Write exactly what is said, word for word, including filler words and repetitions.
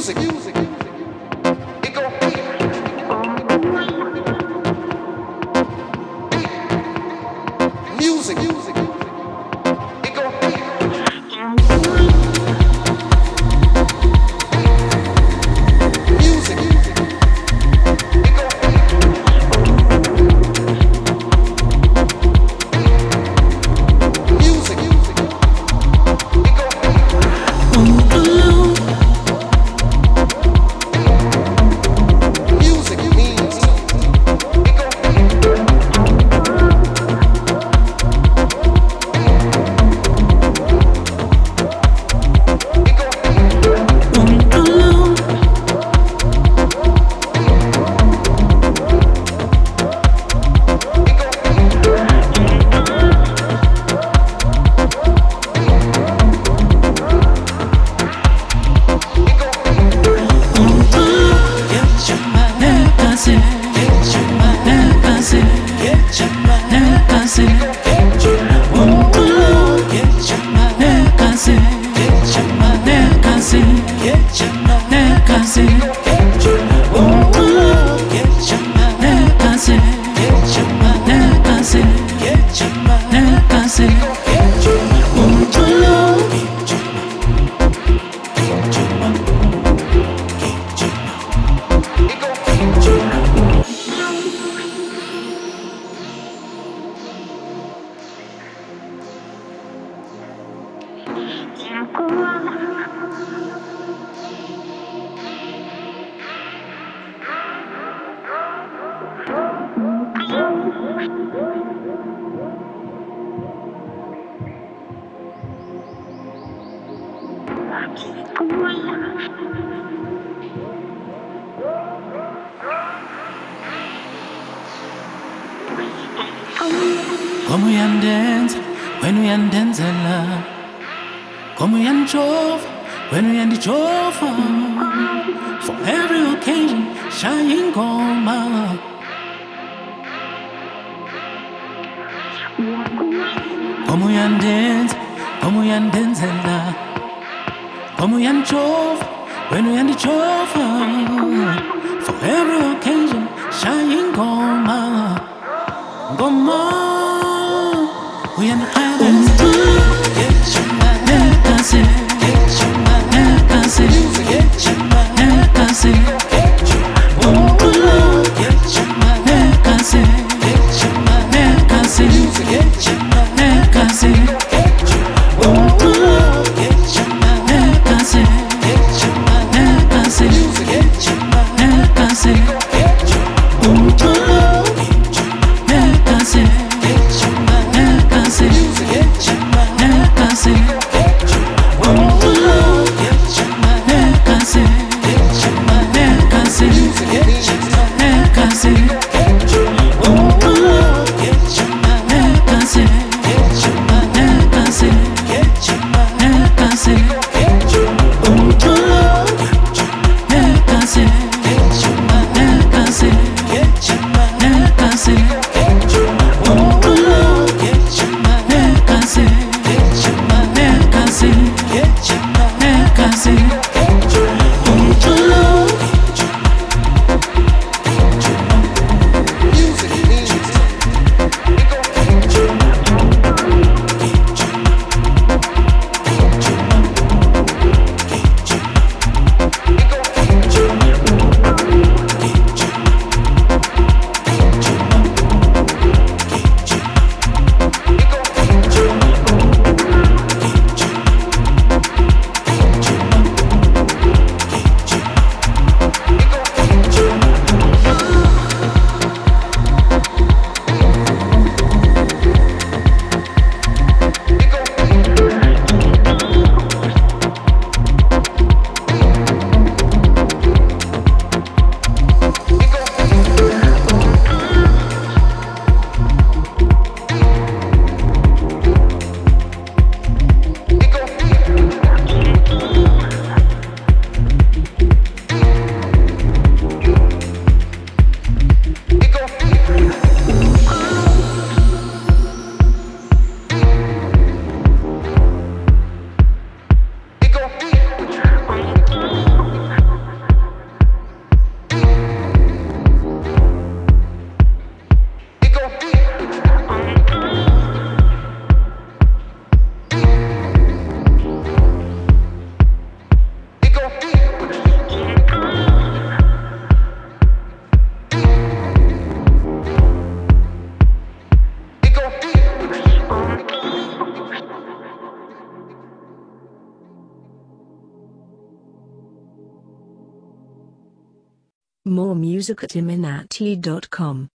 Come we and dance, when we and dance a lot. Come we and chove, when we and the chove. For every occasion, shine goma. Come we and dance, come we and dance a lot. Come we and chove, when we and the chove. For every occasion, shine goma. Goma. We in the islands. Get your mind. That's it. Get your mind. That's it. Get your mind. That's it. Get your mind. Get your mind. That's it. Get your mind. That's it. Get your mind. That's it. Get your mind. Get your mind. That's it. Get your mind. That's it. Get your mind. That's it. Get your mind. That's it. More music at iminati dot com.